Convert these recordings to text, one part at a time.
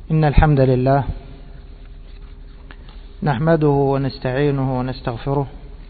إن الحمد لله نحمده ونستعينه ونستغفره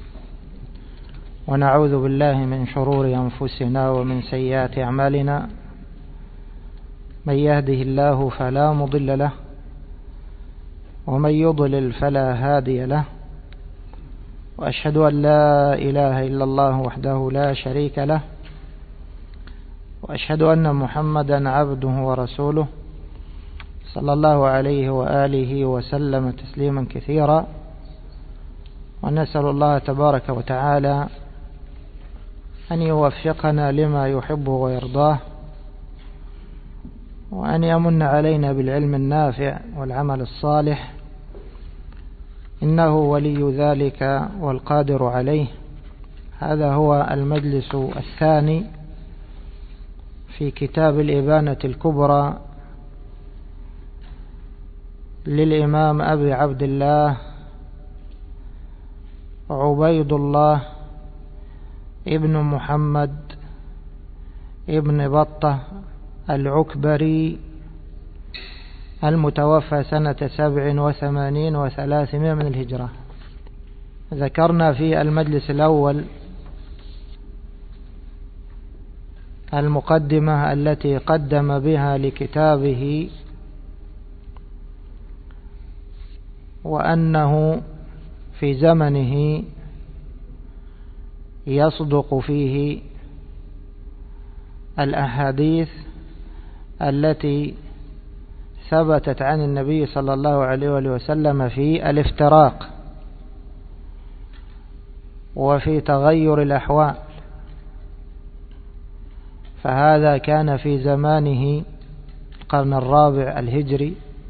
ونعوذ بالله من شرور أنفسنا ومن سيئات أعمالنا. من يهده الله فلا مضل له ومن يضلل فلا هادي له، وأشهد أن لا إله إلا الله وحده لا شريك له، وأشهد أن محمدا عبده ورسوله صلى الله عليه وآله وسلم تسليما كثيرا. ونسأل الله تبارك وتعالى أن يوفقنا لما يحب ويرضاه، وأن يمن علينا بالعلم النافع والعمل الصالح، إنه ولي ذلك والقادر عليه. هذا هو المجلس الثاني في كتاب الإبانة الكبرى للإمام أبي عبد الله عبيد الله ابن محمد ابن بطة العكبري المتوفى سنة 87 و300 من الهجرة. ذكرنا في المجلس الأول المقدمة التي قدم بها لكتابه، وأنه في زمنه يصدق فيه الأحاديث التي ثبتت عن النبي صلى الله عليه وسلم في الافتراق وفي تغير الأحوال. فهذا كان في زمانه القرن الرابع الهجري.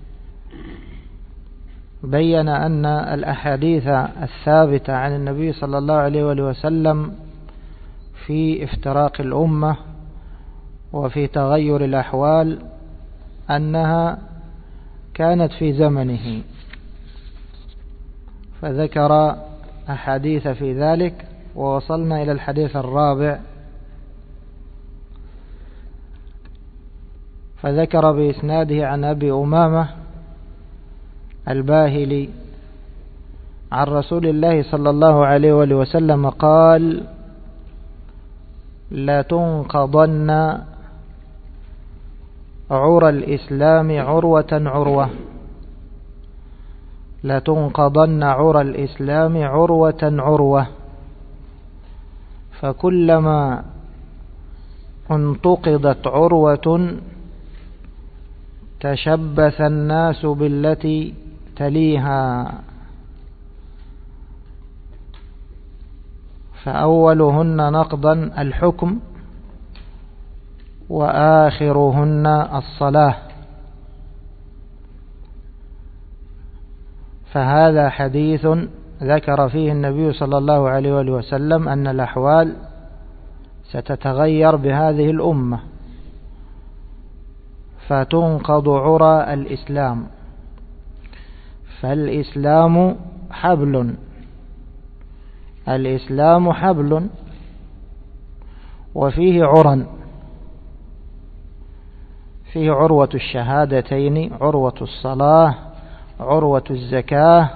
بين أن الأحاديث الثابتة عن النبي صلى الله عليه وسلم في افتراق الأمة وفي تغير الأحوال أنها كانت في زمنه، فذكر أحاديث في ذلك. ووصلنا إلى الحديث الرابع، فذكر بإسناده عن أبي أمامة الباهلي عن رسول الله صلى الله عليه وسلم قال: لا تنقضن عرى الإسلام عروة عروة، لا تنقضن عرى الإسلام عروة عروة، فكلما انتقضت عروة تشبث الناس بالتي تليها، فأولهن نقضا الحكم وآخرهن الصلاة. فهذا حديث ذكر فيه النبي صلى الله عليه وسلم أن الأحوال ستتغير بهذه الأمة، فتنقض عرى الإسلام. فالإسلام حبل، الإسلام حبل وفيه عرى، فيه عروة الشهادتين، عروة الصلاة، عروة الزكاة،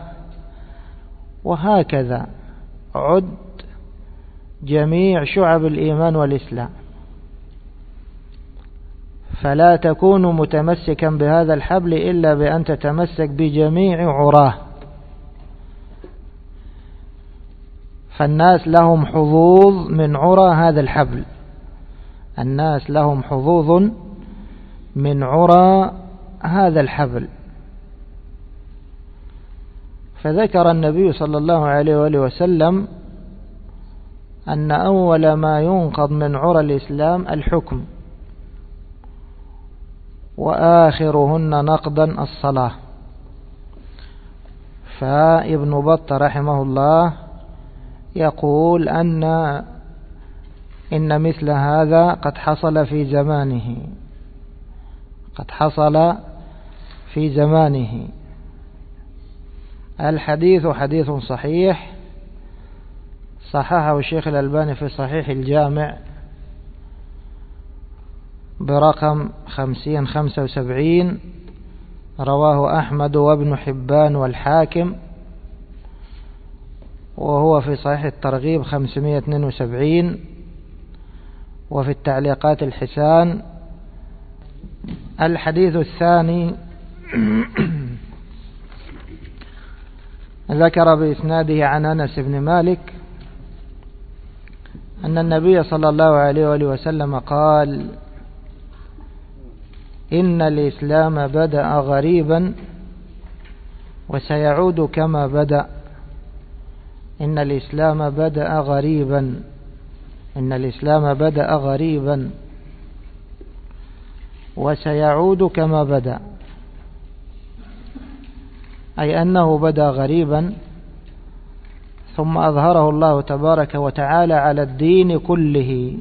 وهكذا عد جميع شعب الإيمان والإسلام. فلا تكون متمسكا بهذا الحبل إلا بأن تتمسك بجميع عراه. فالناس لهم حظوظ من عرى هذا الحبل، الناس لهم حظوظ من عرى هذا الحبل. فذكر النبي صلى الله عليه وسلم أن أول ما ينقض من عرى الإسلام الحكم، وآخرهن نقضا الصلاة. فابن بطة رحمه الله يقول إن مثل هذا قد حصل في زمانه، قد حصل في زمانه. الحديث حديث صحيح، صححه الشيخ الألباني في صحيح الجامع برقم 5075 رواه أحمد وابن حبان والحاكم، وهو في صحيح الترغيب 572، وفي التعليقات الحسان. الحديث الثاني ذكر بإسناده عن أنس بن مالك أن النبي صلى الله عليه وآله وسلم قال: إن الإسلام بدأ غريبا وسيعود كما بدأ. إن الإسلام بدأ غريبا، إن الإسلام بدأ غريبا وسيعود كما بدأ، أي أنه بدأ غريبا ثم أظهره الله تبارك وتعالى على الدين كله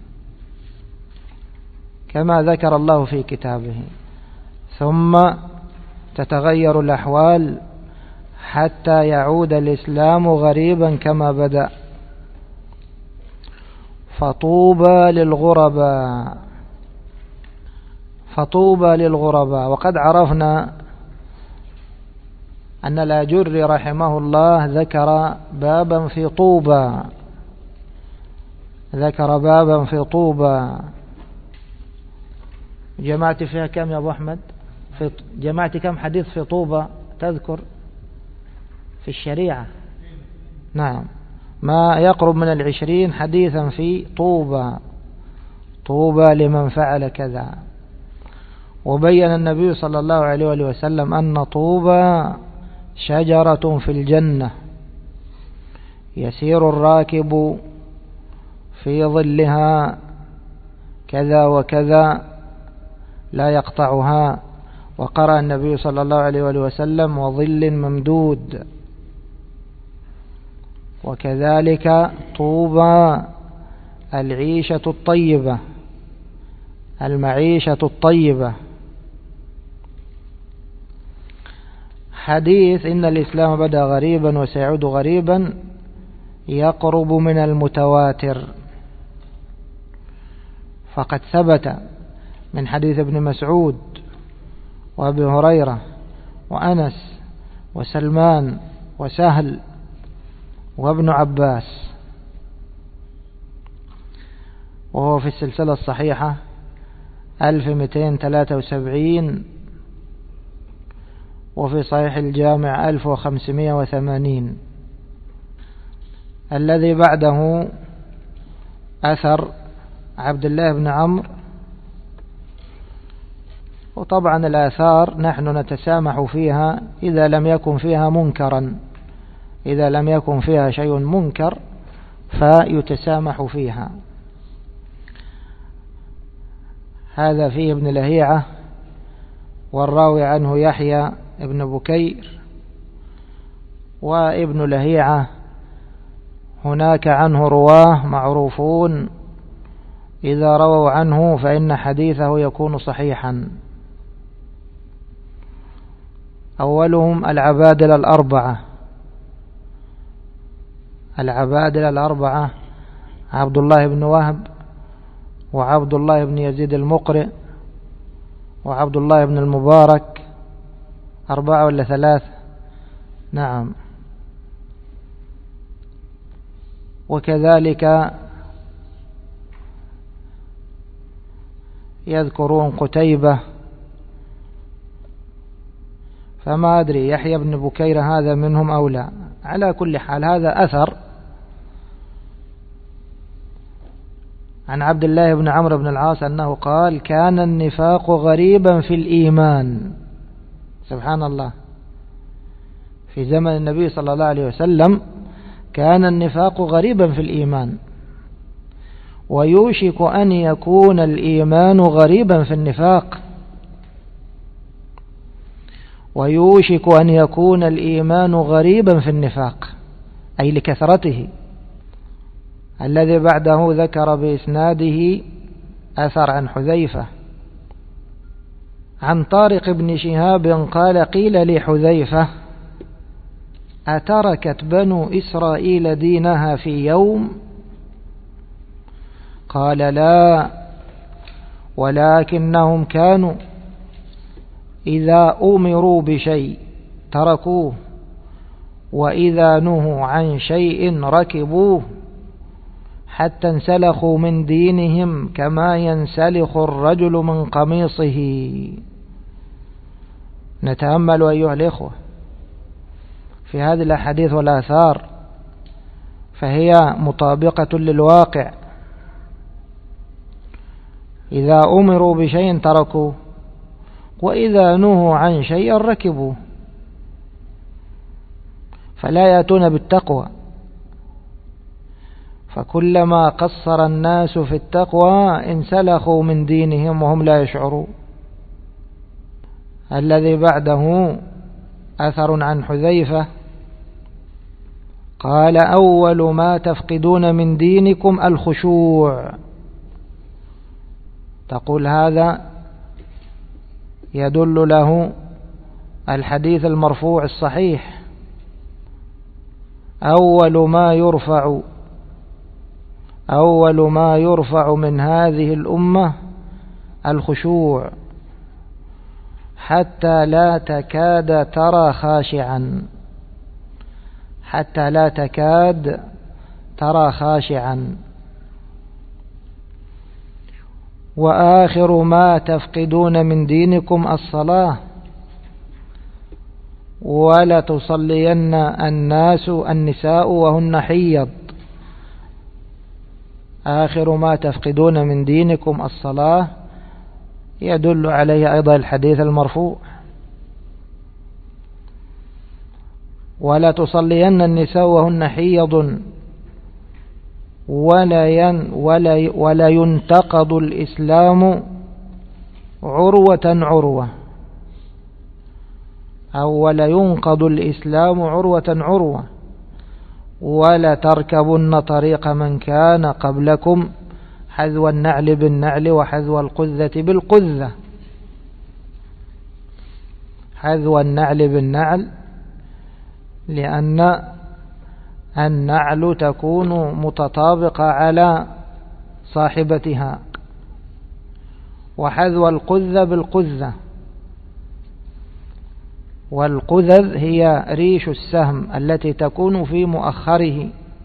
كما ذكر الله في كتابه، ثم تتغير الأحوال حتى يعود الإسلام غريبا كما بدأ. فطوبى للغرباء، فطوبى للغرباء. وقد عرفنا أن الآجري رحمه الله ذكر بابا في طوبى، ذكر بابا في طوبى. جمعت فيها كم يا أبو أحمد؟ جمعت كم حديث في طوبى تذكر في الشريعة؟ نعم، ما يقرب من 20 حديثا في طوبى، طوبى لمن فعل كذا. وبين النبي صلى الله عليه وسلم أن طوبى شجرة في الجنة يسير الراكب في ظلها كذا وكذا لا يقطعها. وقرأ النبي صلى الله عليه وسلم: وظل ممدود. وكذلك طوبى العيشة الطيبة، المعيشة الطيبة. حديث إن الإسلام بدأ غريبا وسيعود غريبا يقرب من المتواتر، فقد ثبت من حديث ابن مسعود وأبي هريرة وأنس وسلمان وسهل وابن عباس، وهو في السلسلة الصحيحة 1273، وفي صحيح الجامع 1580. الذي بعده أثر عبد الله بن عمرو. وطبعا الآثار نحن نتسامح فيها إذا لم يكن فيها منكرا، إذا لم يكن فيها شيء منكر فيتسامح فيها. هذا فيه ابن لهيعة، والراوي عنه يحيى ابن بكير. وابن لهيعة هناك عنه رواه معروفون، إذا رووا عنه فإن حديثه يكون صحيحا. أولهم العبادلة الأربعة، العبادلة الأربعة: عبد الله بن وهب، وعبد الله بن يزيد المقرئ، وعبد الله بن المبارك. 4 ولا 3؟ نعم. وكذلك يذكرون قتيبة، فما أدري يحيى بن بكير هذا منهم أو لا. على كل حال هذا أثر عن عبد الله بن عمرو بن العاص أنه قال: كان النفاق غريبا في الإيمان. سبحان الله، في زمن النبي صلى الله عليه وسلم كان النفاق غريبا في الإيمان، ويوشك أن يكون الإيمان غريبا في النفاق، ويوشك أن يكون الإيمان غريبا في النفاق، أي لكثرته. الذي بعده ذكر بإسناده أثر عن حذيفة عن طارق بن شهاب قال: قيل لحذيفة: أتركت بنو إسرائيل دينها في يوم؟ قال: لا، ولكنهم كانوا إذا أمروا بشيء تركوه وإذا نهوا عن شيء ركبوه حتى انسلخوا من دينهم كما ينسلخ الرجل من قميصه. نتأمل أيها الإخوة في هذه الأحاديث والآثار، فهي مطابقة للواقع. إذا أمروا بشيء تركوه وإذا نهوا عن شيء ركبوه، فلا يأتون بالتقوى. فكلما قصر الناس في التقوى انسلخوا من دينهم وهم لا يشعرون. الذي بعده أثر عن حذيفة قال: أول ما تفقدون من دينكم الخشوع. تقول هذا يدل له الحديث المرفوع الصحيح: أول ما يرفع من هذه الأمة الخشوع حتى لا تكاد ترى خاشعا. وآخر ما تفقدون من دينكم الصلاة ولا تصلين النساء وهن حيض. آخر ما تفقدون من دينكم الصلاة يدل عليه أيضا الحديث المرفوع: ولا تصلين النساء وهن حيض ولا ينتقض الإسلام عروة، أو ولا ينقض الإسلام عروة، ولا تركبن طريق من كان قبلكم حذو النعل بالنعل وحذو القذة بالقذة. حذو النعل بالنعل لأن النعل تكون متطابقة على صاحبتها، وحذو القذة بالقذة. والقذذ هي ريش السهم التي تكون في مؤخره،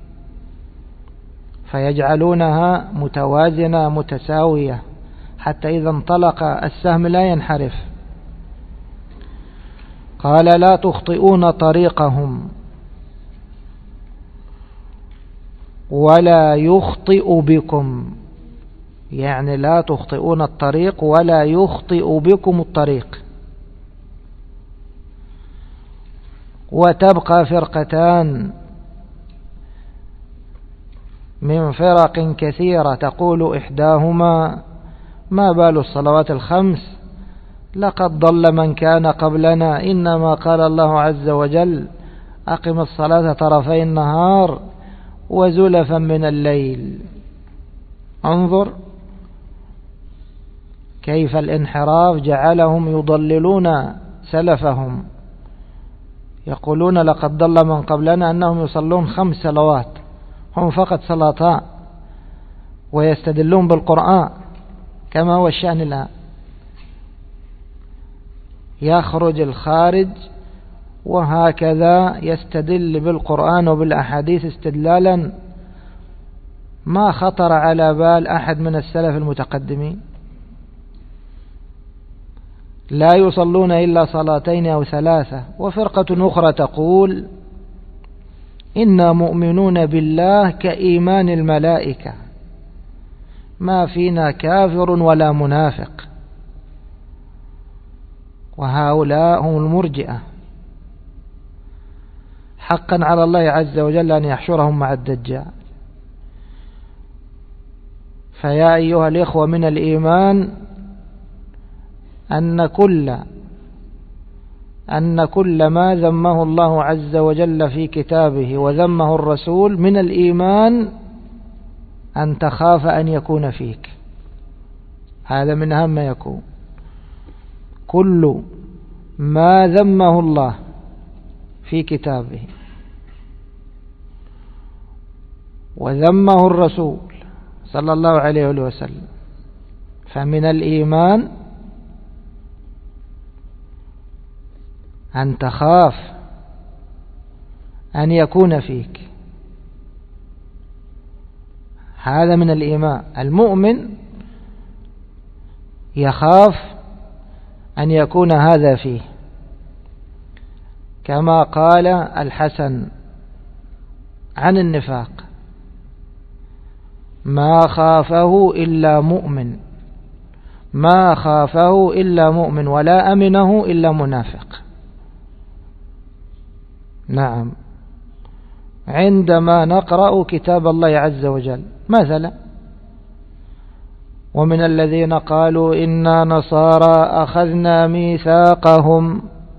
فيجعلونها متوازنة متساوية حتى إذا انطلق السهم لا ينحرف. قال: لا تخطئون طريقهم ولا يخطئ بكم، يعني لا تخطئون الطريق ولا يخطئ بكم الطريق. وتبقى فرقتان من فرق كثيرة تقول إحداهما: ما بال الصلوات الخمس؟ لقد ضل من كان قبلنا، إنما قال الله عز وجل: أقم الصلاة طرفي النهار وزلفا من الليل. انظر كيف الانحراف جعلهم يضللون سلفهم، يقولون لقد ضل من قبلنا أنهم يصلون 5 صلوات، هم فقط صلاتان، ويستدلون بالقرآن كما هو الشأن الآن. يخرج الخارج وهكذا يستدل بالقرآن وبالأحاديث استدلالا ما خطر على بال أحد من السلف المتقدمين. لا يصلون إلا صلاتين أو 3. وفرقة أخرى تقول: إنا مؤمنون بالله كإيمان الملائكة، ما فينا كافر ولا منافق. وهؤلاء هم المرجئة. حقا على الله عز وجل أن يحشرهم مع الدجال. فيا أيها الإخوة، من الإيمان أن كل ما ذمه الله عز وجل في كتابه وذمه الرسول، من الإيمان أن تخاف أن يكون فيك. هذا من أهم ما يكون. كل ما ذمه الله في كتابه وذمه الرسول صلى الله عليه وسلم، فمن الإيمان أن تخاف أن يكون فيك. هذا من الإيمان. المؤمن يخاف أن يكون هذا فيه، كما قال الحسن عن النفاق: ما خافه إلا مؤمن، ما خافه إلا مؤمن، ولا أمنه إلا منافق. نعم، عندما نقرأ كتاب الله عز وجل مثلا: ومن الذين قالوا إنا نصارى أخذنا ميثاقهم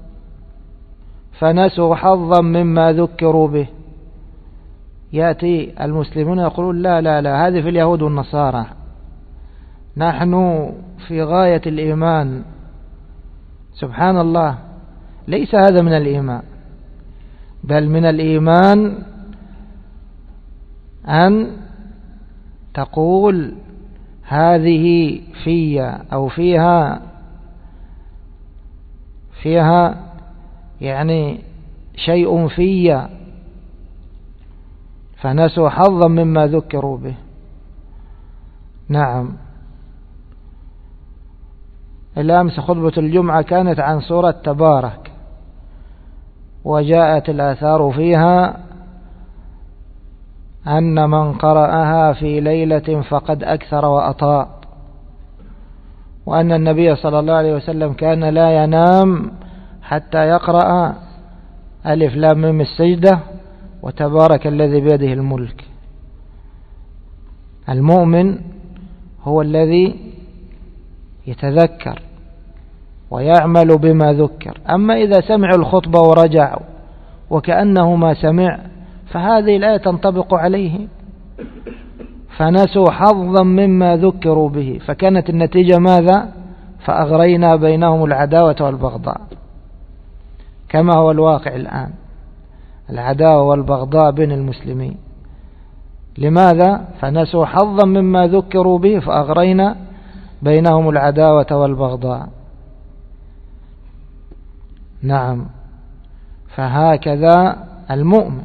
فنسوا حظا مما ذكروا به. يأتي المسلمون يقولون لا لا لا، هذه في اليهود والنصارى، نحن في غاية الإيمان. سبحان الله، ليس هذا من الإيمان، بل من الإيمان أن تقول هذه في أو فيها يعني شيء في، فنسوا حظا مما ذكروا به. نعم، الأمس خطبة الجمعة كانت عن سورة تبارك، وجاءت الآثار فيها أن من قرأها في ليلة فقد أكثر وأطاع، وأن النبي صلى الله عليه وسلم كان لا ينام حتى يقرأ ألف لام ميم السجدة وتبارك الذي بيده الملك. المؤمن هو الذي يتذكر ويعمل بما ذكر. أما إذا سمع الخطبة ورجع وكأنه ما سمع، فهذه الآية تنطبق عليه. فنسوا حظا مما ذكروا به، فكانت النتيجة ماذا؟ فأغرينا بينهم العداوة والبغضاء، كما هو الواقع الآن، العداوة والبغضاء بين المسلمين. لماذا؟ فنسوا حظا مما ذكروا به فأغرينا بينهم العداوة والبغضاء. نعم، فهكذا المؤمن.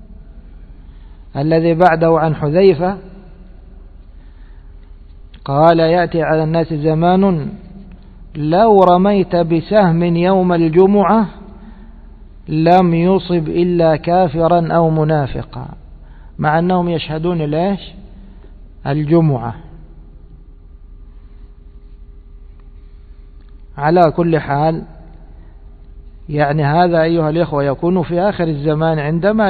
الذي بعده عن حذيفة قال: يأتي على الناس زمان لو رميت بسهم يوم الجمعة لم يصب إلا كافرا أو منافقا، مع أنهم يشهدون ليش الجمعة. على كل حال، يعني هذا أيها الإخوة يكون في آخر الزمان، عندما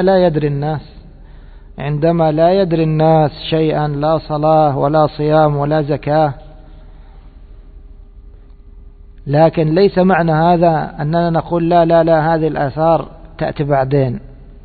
لا يدري الناس شيئا، لا صلاة ولا صيام ولا زكاة. لكن ليس معنى هذا أننا نقول لا لا لا، هذه الآثار تأتي بعدين.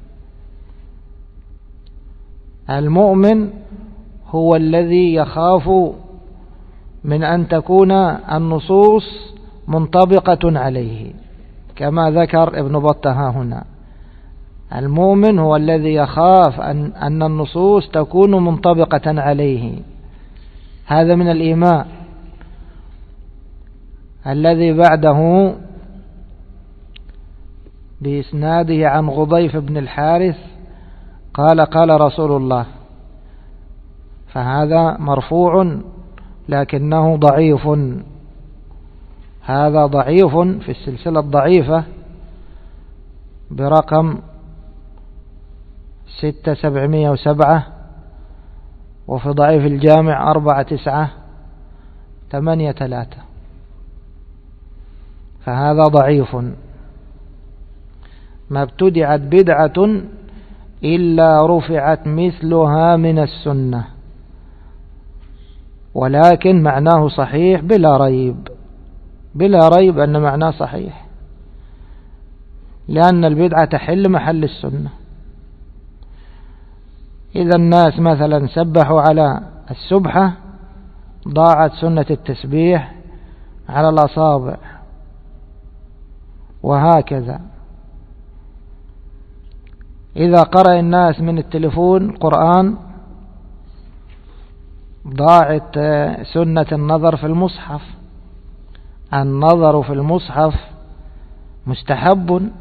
المؤمن هو الذي يخاف من أن تكون النصوص منطبقة عليه، كما ذكر ابن بطة هنا. المؤمن هو الذي يخاف أن النصوص تكون منطبقة عليه. هذا من الإيمان. الذي بعده بإسناده عن غضيف بن الحارث قال: قال رسول الله. فهذا مرفوع لكنه ضعيف. هذا ضعيف في السلسلة الضعيفة برقم 6707، وفي ضعيف الجامع 4983. فهذا ضعيف. ما ابتدعت بدعة إلا رفعت مثلها من السنة، ولكن معناه صحيح بلا ريب، بلا ريب أن معناه صحيح، لأن البدعة تحل محل السنة. إذا الناس مثلا سبحوا على السبحة، ضاعت سنة التسبيح على الأصابع، وهكذا. إذا قرأ الناس من التليفون قرآن، ضاعت سنة النظر في المصحف. النظر في المصحف مستحب.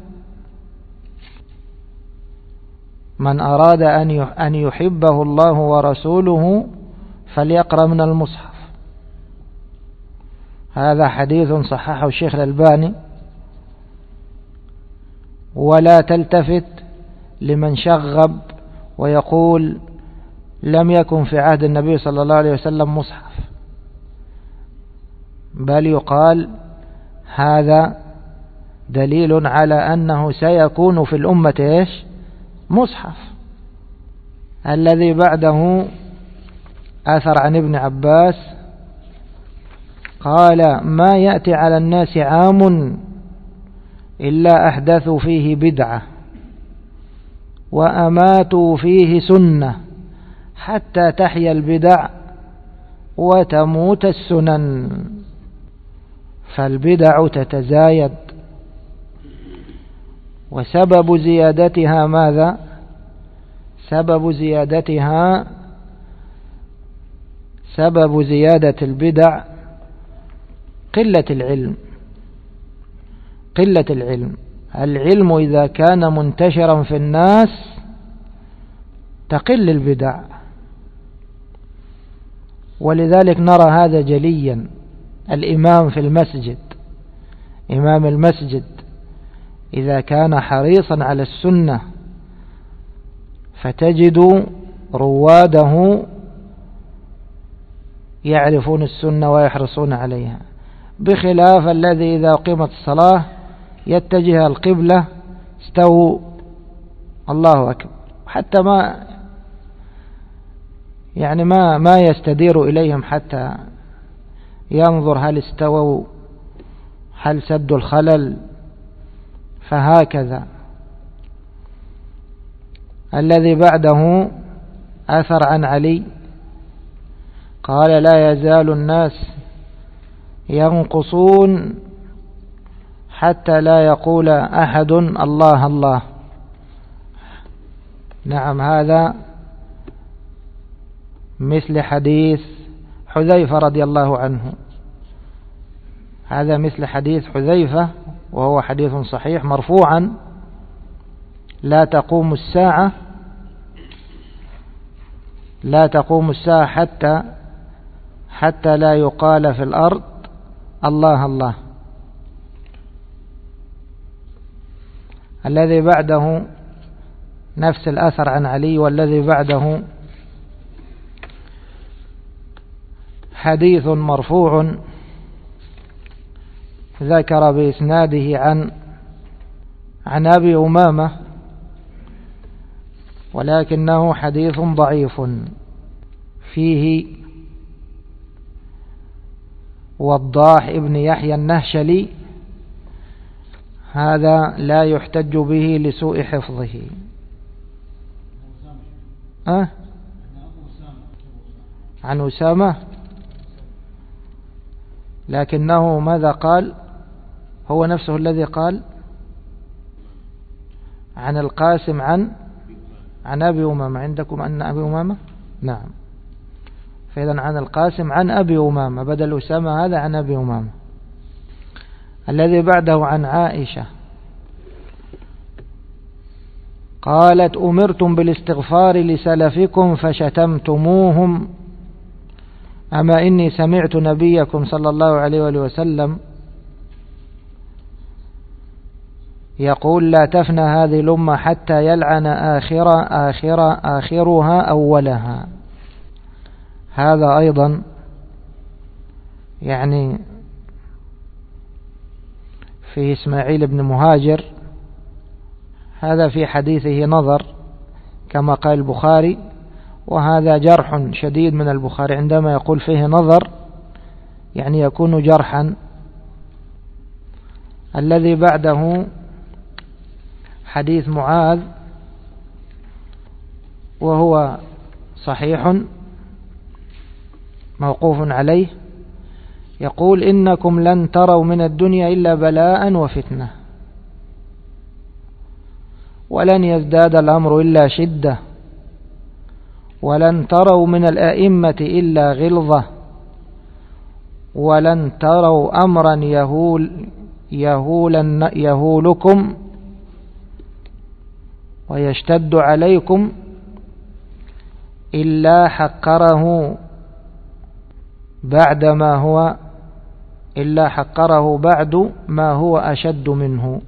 من أراد أن يحبه الله ورسوله فليقرأ من المصحف. هذا حديث صححه الشيخ الألباني. ولا تلتفت لمن شغب ويقول لم يكن في عهد النبي صلى الله عليه وسلم مصحف، بل يقال هذا دليل على أنه سيكون في الأمة إيش؟ مصحف. الذي بعده أثر عن ابن عباس قال: ما يأتي على الناس عام إلا أحدثوا فيه بدعة وأماتوا فيه سنة حتى تحيا البدع وتموت السنن. فالبدع تتزايد، وسبب زيادتها ماذا؟ سبب زيادة البدع قلة العلم. العلم إذا كان منتشرا في الناس تقل البدع، ولذلك نرى هذا جليا. الإمام في المسجد، إمام المسجد إذا كان حريصا على السنة فتجد رواده يعرفون السنة ويحرصون عليها، بخلاف الذي إذا قيمت الصلاة يتجه القبلة استووا الله أكبر، حتى ما يستدير إليهم حتى ينظر هل استووا، هل سدوا الخلل. فهكذا. الذي بعده أثر عن علي قال: لا يزال الناس ينقصون حتى لا يقول أحد الله الله. نعم، هذا مثل حديث حذيفة رضي الله عنه. هذا مثل حديث حذيفة، وهو حديث صحيح مرفوعا: لا تقوم الساعة حتى لا يقال في الأرض الله الله. الذي بعده نفس الأثر عن علي. والذي بعده حديث مرفوع ذكر بإسناده عن أبي أمامة، ولكنه حديث ضعيف فيه وضاح ابن يحيى النهشلي، هذا لا يحتج به لسوء حفظه. عن أسامة، لكنه ماذا قال؟ هو نفسه الذي قال عن القاسم عن أبي أمامة. عندكم أن أبي أمامة؟ نعم. فإذا عن القاسم عن أبي أمامة بدل أسامة، هذا عن أبي أمامة. الذي بعده عن عائشة قالت: أمرتم بالاستغفار لسلفكم فشتمتموهم، أما إني سمعت نبيكم صلى الله عليه وآله وسلم يقول: لا تفنى هذه الأمة حتى يلعن آخرها أولها. هذا أيضا في إسماعيل بن مهاجر، هذا في حديثه نظر كما قال البخاري، وهذا جرح شديد من البخاري عندما يقول فيه نظر، يكون جرحا. الذي بعده حديث معاذ، وهو صحيح موقوف عليه، يقول: إنكم لن تروا من الدنيا إلا بلاء وفتنة، ولن يزداد الأمر إلا شدة، ولن تروا من الأئمة إلا غلظة، ولن تروا أمرا يهولكم ويشتد عليكم إلا حقره بعد ما هو أشد منه.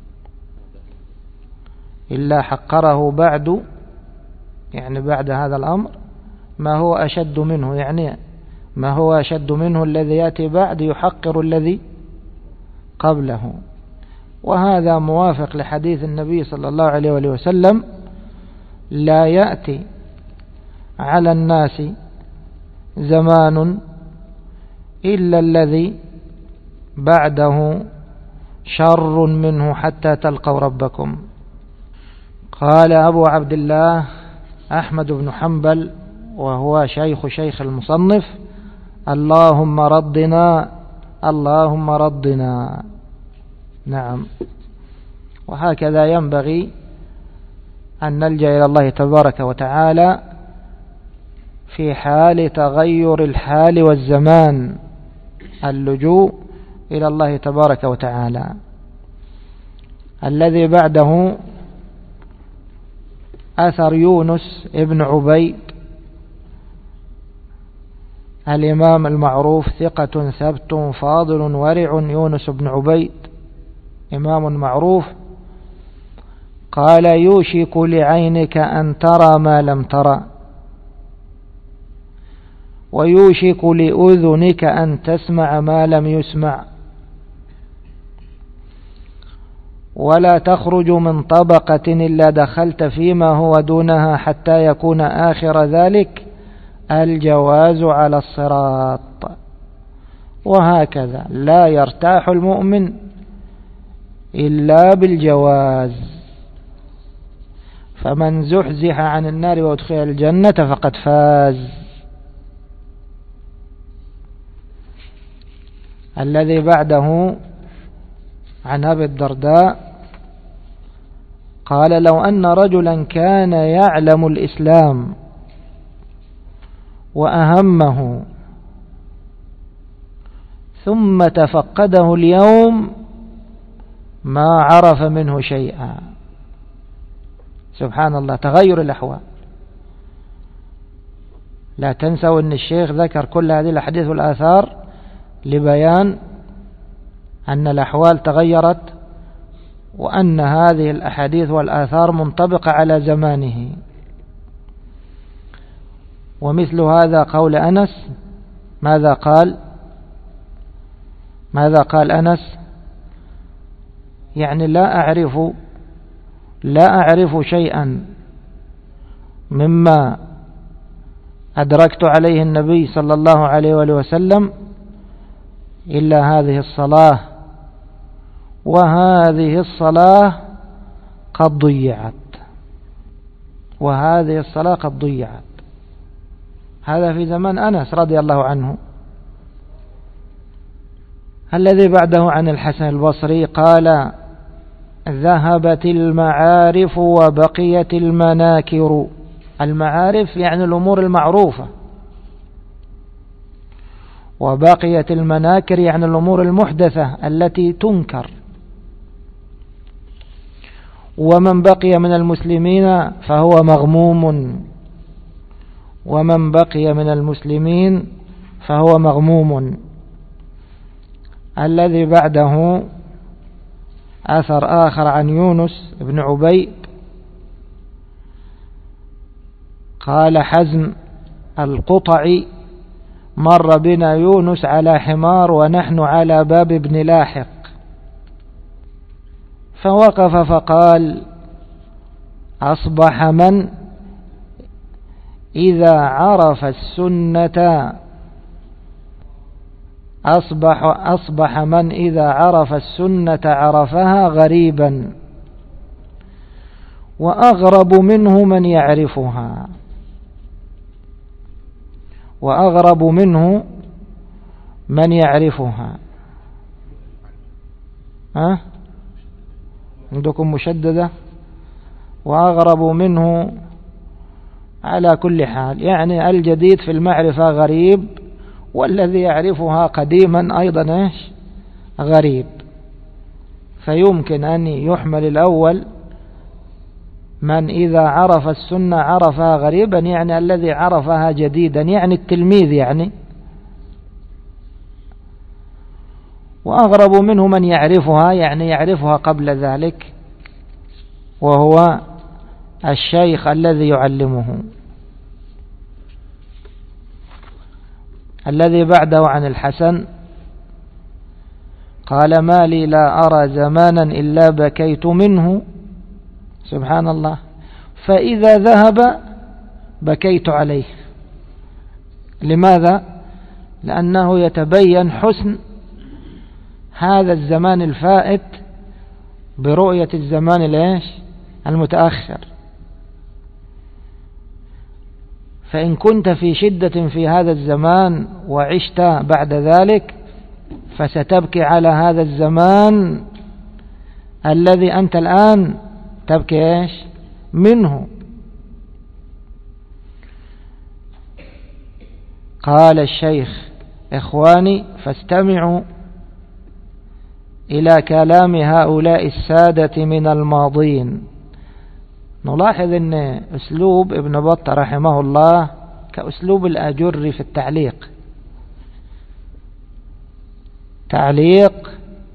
إلا حقره بعد، يعني بعد هذا الأمر، ما هو أشد منه، يعني ما هو أشد منه الذي يأتي بعد يحقر الذي قبله. وهذا موافق لحديث النبي صلى الله عليه وسلم: لا يأتي على الناس زمان إلا الذي بعده شر منه حتى تلقوا ربكم. قال أبو عبد الله أحمد بن حنبل وهو شيخ المصنف: اللهم ردنا اللهم ردنا. نعم، وهكذا ينبغي أن نلجأ إلى الله تبارك وتعالى في حال تغير الحال والزمان، اللجوء إلى الله تبارك وتعالى. الذي بعده أثر يونس ابن عبيد الإمام المعروف ثقة ثبت فاضل ورع، يونس بن عبيد إمام معروف. قال: يوشك لعينك أن ترى ما لم ترى، ويوشك لأذنك أن تسمع ما لم يسمع، ولا تخرج من طبقة إلا دخلت فيما هو دونها حتى يكون آخر ذلك الجواز على الصراط. وهكذا لا يرتاح المؤمن إلا بالجواز. فمن زحزح عن النار وادخل الجنة فقد فاز. الذي بعده عن أبي الدرداء قال: لو أن رجلا كان يعلم الإسلام وأهمه ثم تفقده اليوم ما عرف منه شيئا. سبحان الله، تغير الأحوال. لا تنسوا أن الشيخ ذكر كل هذه الأحاديث والآثار لبيان أن الأحوال تغيرت، وأن هذه الأحاديث والآثار منطبقة على زمانه. ومثل هذا قول أنس. ماذا قال أنس؟ يعني لا أعرف شيئا مما أدركت عليه النبي صلى الله عليه وسلم إلا هذه الصلاة، وهذه الصلاة قد ضيعت. هذا في زمان أنس رضي الله عنه. الذي بعده عن الحسن البصري قال: ذهبت المعارف وبقيت المناكر. المعارف يعني الأمور المعروفة، وبقيت المناكر يعني الأمور المحدثة التي تنكر. ومن بقي من المسلمين فهو مغموم. الذي بعده أثر آخر عن يونس بن عبيد قال: حزم القطعي: مر بنا يونس على حمار ونحن على باب ابن لاحق، فوقف فقال: أصبح من إذا عرف السنة عرفها غريبا، وأغرب منه من يعرفها. عندكم مشددة؟ وأغرب منه على كل حال، يعني الجديد في المعرفة غريب، والذي يعرفها قديما أيضا غريب. فيمكن أن يحمل الأول من إذا عرف السنة عرفها غريبا، يعني الذي عرفها جديدا، يعني التلميذ يعني، وأغرب منه من يعرفها، يعني يعرفها قبل ذلك، وهو الشيخ الذي يعلمه. الذي بعده عن الحسن قال: ما لي لا أرى زمانا إلا بكيت منه. سبحان الله، فإذا ذهب بكيت عليه. لماذا؟ لأنه يتبين حسن هذا الزمان الفائت برؤية الزمان المتأخر. فإن كنت في شدة في هذا الزمان وعشت بعد ذلك فستبكي على هذا الزمان الذي أنت الآن تبكي منه. قال الشيخ: إخواني فاستمعوا إلى كلام هؤلاء السادة من الماضين. نلاحظ أن أسلوب ابن بطة رحمه الله كأسلوب الآجر في التعليق. تعليق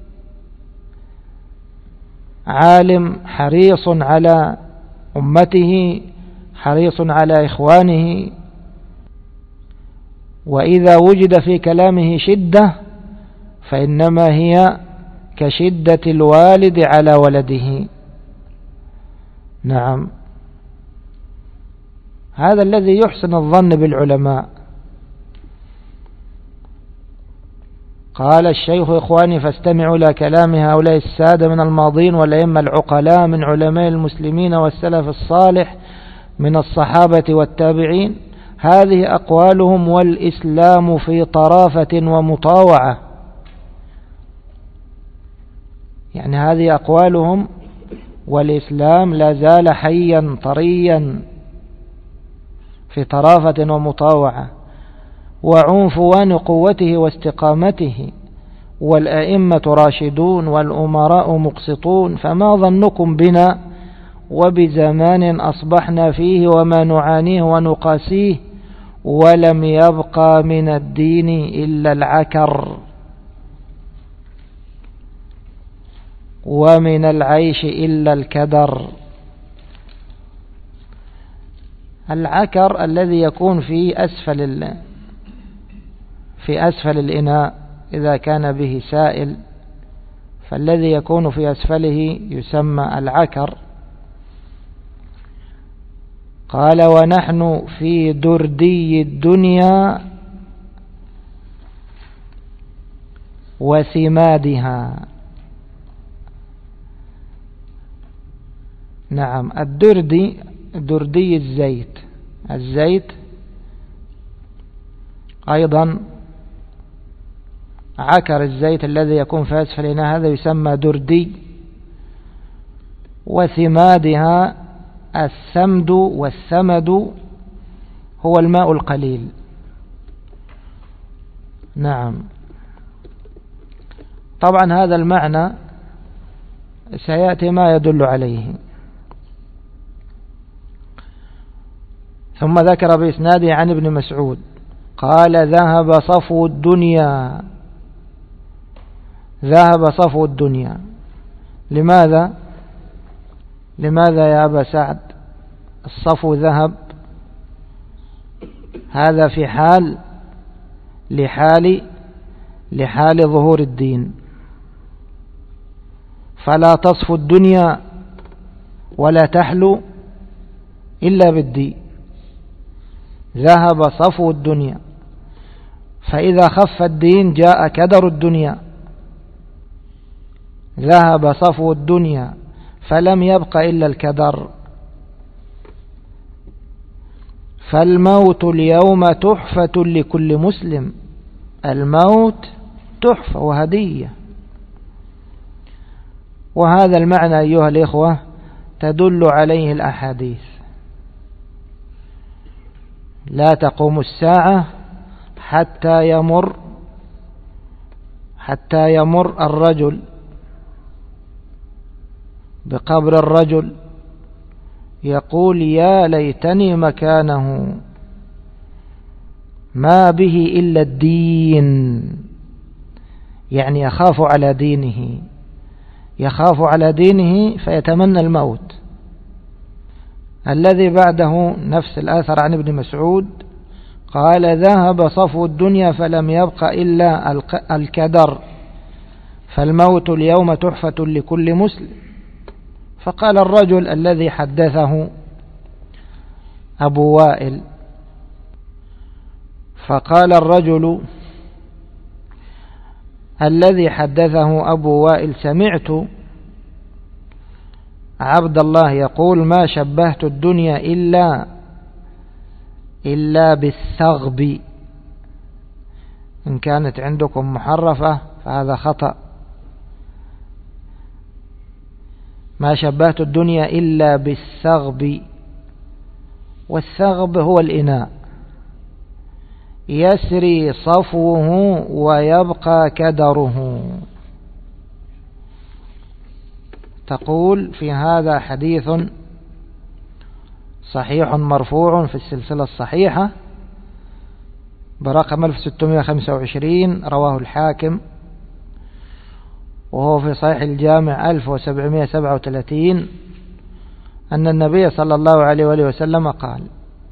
عالم حريص على أمته، حريص على إخوانه، وإذا وجد في كلامه شدة فإنما هي كشدة الوالد على ولده. نعم، هذا الذي يحسن الظن بالعلماء. قال الشيخ: إخواني فاستمعوا إلى كلام هؤلاء السادة من الماضين والأئمة العقلاء من علماء المسلمين والسلف الصالح من الصحابة والتابعين. هذه أقوالهم والإسلام في طرافة ومطاوعة. يعني هذه أقوالهم والإسلام لا زال حيا طريا في طرافة ومطاوعة، وعنفوان قوته واستقامته، والأئمة راشدون والأمراء مقسطون. فما ظنكم بنا وبزمان أصبحنا فيه وما نعانيه ونقاسيه، ولم يبقى من الدين إلا العكر، ومن العيش إلا الكدر. العكر الذي يكون في أسفل الإناء إذا كان به سائل، فالذي يكون في أسفله يسمى العكر. قال: ونحن في دردي الدنيا وثمادها. نعم، دردي الزيت أيضا عكر الزيت الذي يكون في أسفل الإناء هذا يسمى دردي. وثمادها الثمد والثمد هو الماء القليل. نعم، طبعا هذا المعنى سيأتي ما يدل عليه. ثم ذكر بإسناده عن ابن مسعود قال: ذهب صفو الدنيا. ذهب صفو الدنيا. لماذا يا أبا سعد الصفو ذهب؟ هذا في لحال ظهور الدين، فلا تصفو الدنيا ولا تحلو إلا بالدين. ذهب صفو الدنيا، فإذا خف الدين جاء كدر الدنيا. ذهب صفو الدنيا فلم يبق إلا الكدر. فالموت اليوم تحفة لكل مسلم. الموت تحفة وهدية. وهذا المعنى أيها الإخوة تدل عليه الأحاديث. لا تقوم الساعة حتى يمر الرجل بقبر الرجل يقول يا ليتني مكانه ما به إلا الدين، يعني يخاف على دينه، يخاف على دينه فيتمنى الموت. الذي بعده نفس الآثر عن ابن مسعود قال ذهب صفو الدنيا فلم يبق إلا الكدر، فالموت اليوم تحفة لكل مسلم. فقال الرجل الذي حدثه أبو وائل، فقال الرجل الذي حدثه أبو وائل سمعت عبد الله يقول ما شبهت الدنيا إلا بالثغب. إن كانت عندكم محرفة فهذا خطأ، ما شبهت الدنيا إلا بالثغب، والثغب هو الإناء يسري صفوه ويبقى كدره. تقول في هذا حديث صحيح مرفوع في السلسلة الصحيحة برقم 1625، رواه الحاكم، وهو في صحيح الجامع 1737، أن النبي صلى الله عليه وآله وسلم قال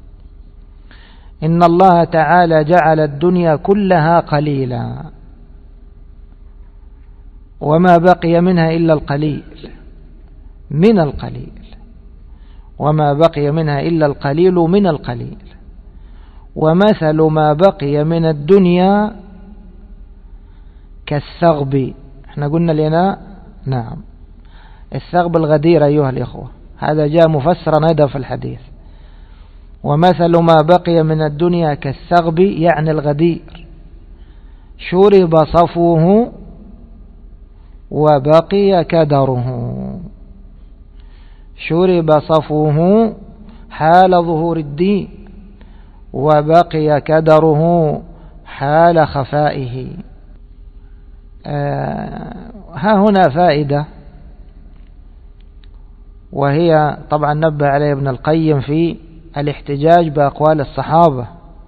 إن الله تعالى جعل الدنيا كلها قليلا وما بقي منها إلا القليل من القليل، وما بقي منها إلا القليل من القليل، ومثل ما بقي من الدنيا كالثغب. احنا قلنا لنا نعم الثغب الغدير أيها الإخوة، هذا جاء مفسرا أيضا في الحديث. ومثل ما بقي من الدنيا كالثغب يعني الغدير، شرب صفوه وبقي كدره، شرب صفوه حال ظهور الدين وبقي كدره حال خفائه. ها هنا فائدة، وهي طبعا نبه عليه ابن القيم في الاحتجاج بأقوال الصحابة،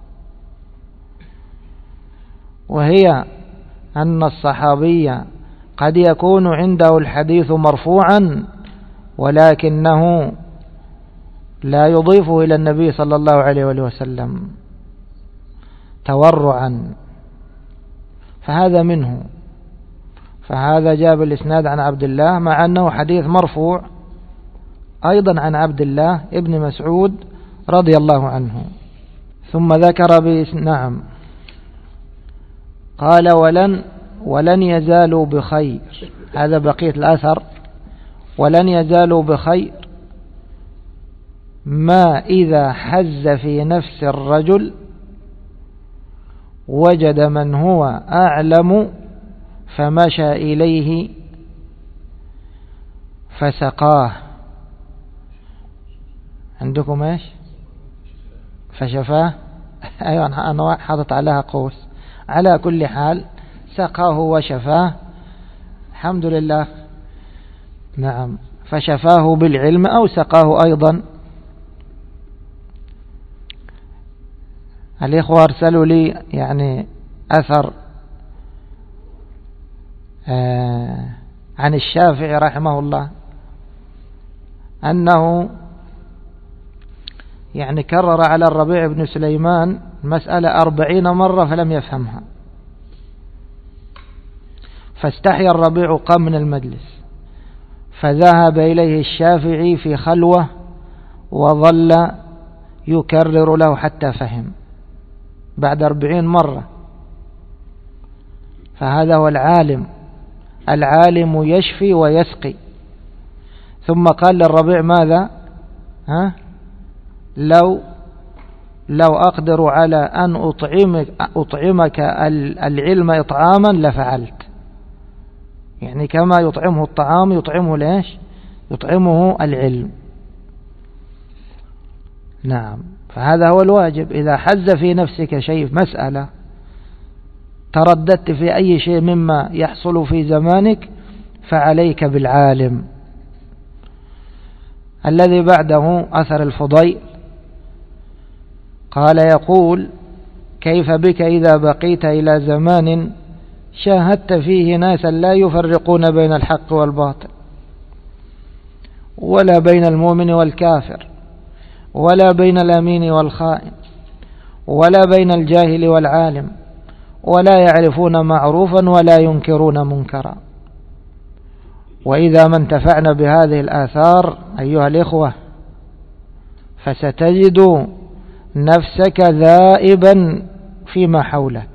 وهي أن الصحابي قد يكون عنده الحديث مرفوعا ولكنه لا يضيفه إلى النبي صلى الله عليه وسلم تورعا، فهذا منه، فهذا جاء بالإسناد عن عبد الله مع أنه حديث مرفوع أيضا عن عبد الله ابن مسعود رضي الله عنه. ثم ذكر نعم قال ولن يزالوا بخير، هذا بقية الأثر، ولن يزالوا بخير ما إذا حز في نفس الرجل وجد من هو أعلم فمشى إليه فسقاه. عندكم ايش؟ فشفاه. أيوة أنا حاطط عليها قوس. على كل حال سقاه وشفاه، الحمد لله. نعم، فشفاه بالعلم أو سقاه أيضا. الإخوة أرسلوا لي يعني أثر عن الشافعي رحمه الله أنه يعني كرر على الربيع بن سليمان مسألة 40 مرة فلم يفهمها، فاستحيا الربيع قام من المجلس، فذهب إليه الشافعي في خلوة وظل يكرر له حتى فهم بعد 40 مرة. فهذا هو العالم، العالم يشفي ويسقي. ثم قال للربيع ماذا؟ لو أقدر على أن أطعمك العلم إطعاما لفعلت، يعني كما يطعمه الطعام يطعمه ليش؟ يطعمه العلم. نعم، فهذا هو الواجب. إذا حز في نفسك شيء مسألة ترددت في أي شيء مما يحصل في زمانك فعليك بالعالم، الذي بعده أثر الفضيل قال يقول: كيف بك إذا بقيت إلى زمان شاهدت فيه ناسا لا يفرقون بين الحق والباطل، ولا بين المؤمن والكافر، ولا بين الأمين والخائن، ولا بين الجاهل والعالم، ولا يعرفون معروفا ولا ينكرون منكرا. وإذا ما انتفعنا بهذه الآثار أيها الإخوة فستجد نفسك ذائبا فيما حولك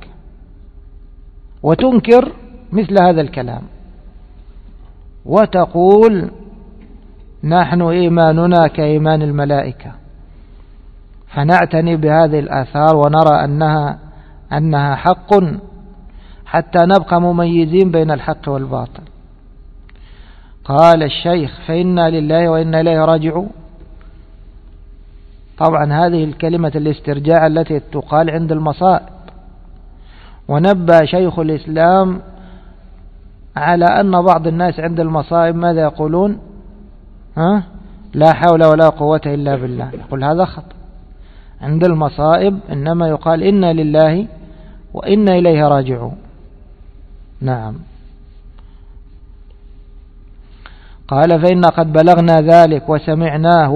وتنكر مثل هذا الكلام وتقول: نحن إيماننا كإيمان الملائكة. فنعتني بهذه الآثار ونرى أنها حق حتى نبقى مميزين بين الحق والباطل. قال الشيخ: فإنا لله وإنا إليه راجعون. طبعا هذه الكلمة الاسترجاع التي تقال عند المصائب، ونبه شيخ الإسلام على أن بعض الناس عند المصائب ماذا يقولون؟ لا حول ولا قوة إلا بالله. يقول هذا خطأ. عند المصائب إنما يقال إنا لله وإنا إليه راجعون. نعم. قال: فإن قد بلغنا ذلك وسمعناه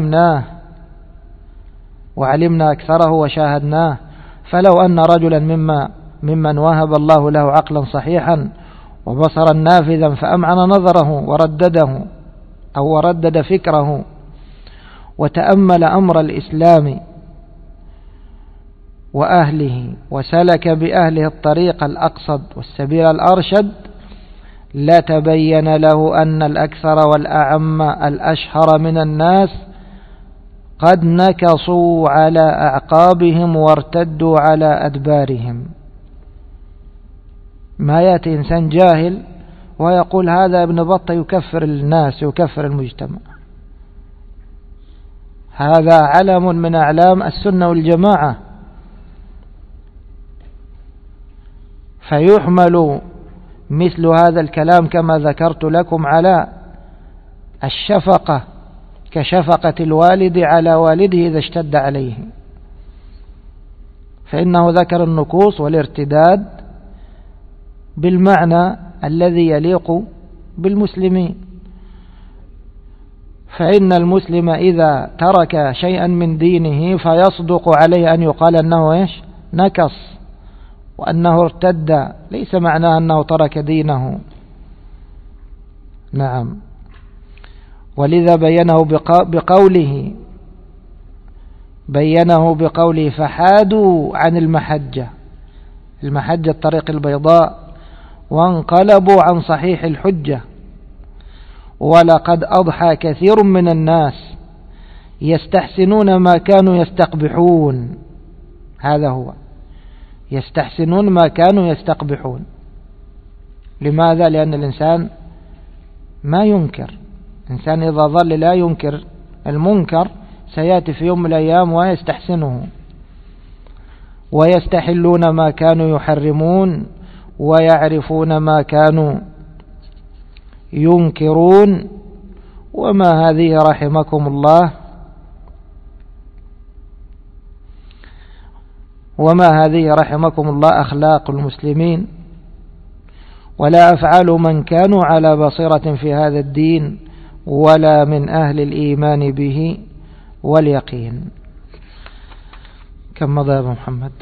وعلمنا أكثره وشاهدناه، فلو أن رجلا ممن وهب الله له عقلا صحيحا وبصرا نافذا فأمعن نظره وردد فكره وتأمل أمر الإسلام وأهله وسلك بأهله الطريق الأقصد والسبيل الأرشد، لا تبين له أن الأكثر والأعم الأشهر من الناس قد نكصوا على أعقابهم وارتدوا على أدبارهم. ما يأتي إنسان جاهل ويقول هذا ابن بطة يكفر الناس يكفر المجتمع. هذا علم من أعلام السنة والجماعة، فيحمل مثل هذا الكلام كما ذكرت لكم على الشفقة كشفقة الوالد على والده إذا اشتد عليه، فإنه ذكر النكوص والارتداد بالمعنى الذي يليق بالمسلمين. فإن المسلم إذا ترك شيئا من دينه فيصدق عليه أن يقال أنه نكص وأنه ارتد، ليس معناه أنه ترك دينه. نعم. ولذا بينه بقوله فحادوا عن المحجة الطريق البيضاء وانقلبوا عن صحيح الحجة. ولقد أضحى كثير من الناس يستحسنون ما كانوا يستقبحون. هذا هو، يستحسنون ما كانوا يستقبحون. لماذا؟ لأن الإنسان ما ينكر. الإنسان إذا ظل لا ينكر المنكر سيأتي في يوم من الأيام ويستحسنه. ويستحلون ما كانوا يحرمون ويعرفون ما كانوا ينكرون. وما هذه رحمكم الله أخلاق المسلمين ولا أفعال من كانوا على بصيرة في هذا الدين ولا من أهل الإيمان به واليقين. كم مضى يا أبو محمد؟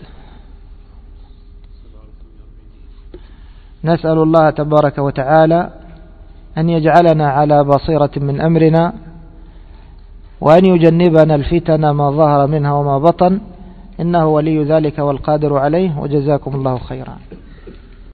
نسأل الله تبارك وتعالى أن يجعلنا على بصيرة من أمرنا وأن يجنبنا الفتن ما ظهر منها وما بطن، إنه ولي ذلك والقادر عليه. وجزاكم الله خيرا.